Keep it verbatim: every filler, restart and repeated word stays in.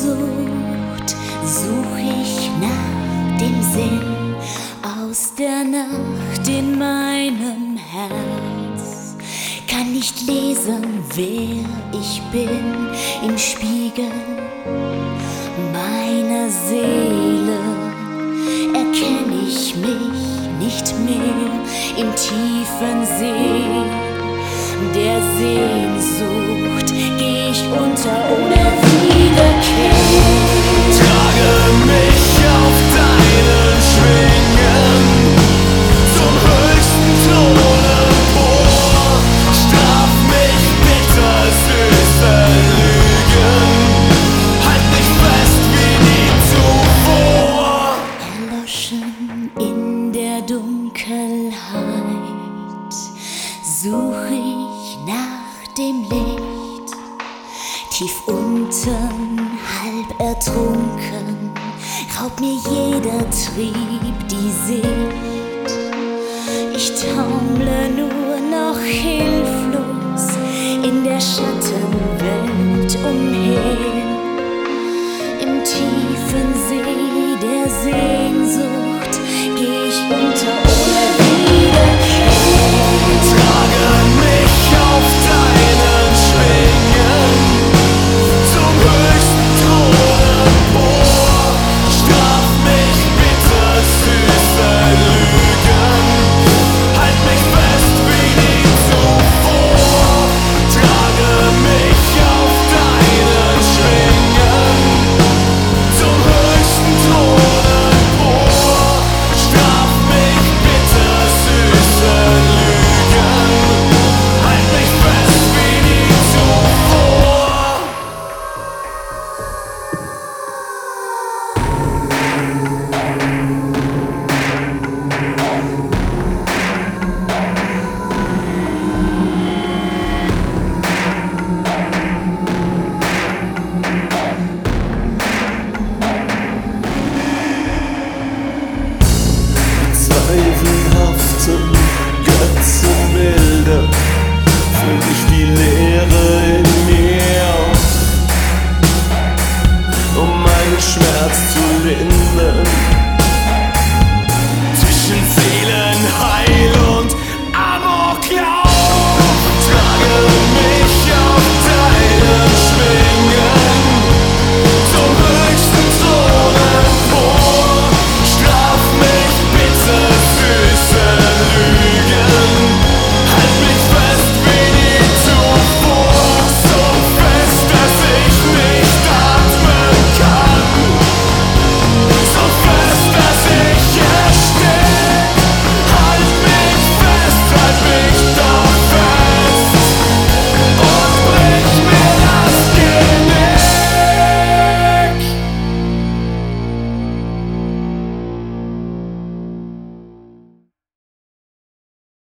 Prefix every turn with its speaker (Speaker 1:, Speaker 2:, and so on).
Speaker 1: Sehnsucht such ich nach dem Sinn aus der Nacht in meinem Herz. Kann nicht lesen, wer ich bin im Spiegel meiner Seele. Erkenn ich mich nicht mehr im tiefen See der Sehnsucht, geh ich unter ohne Wiederkehr.
Speaker 2: Trage mich auf deinen Schwingen zum höchsten Thron empor. Straf mich bitter süße Lügen, halt mich fest wie nie zuvor.
Speaker 1: Erloschen in der Dunkelheit such ich nach dem Licht. Tief unten, halb ertrunken, raubt mir jeder Trieb die Sicht. Ich taumle nur noch hilflos in der Schattenwelt umher. Im tiefen See der Sehnsucht geh ich unter ohne Wiederkehr.
Speaker 2: Trage mich auf deinen Schwingen zum höchsten Thron empor. Straf mich bitter süße Lügen, halt mich fest wie nie zuvor. Trage mich auf deinen Schwingen zum höchsten Thron empor. Straf mich bitter süße Lügen, halt mich fest wie nie zuvor. Zweifelhaften Götzenbilder fühl ich die Leere in mir, um meinen Schmerz zu lindern. Zwischen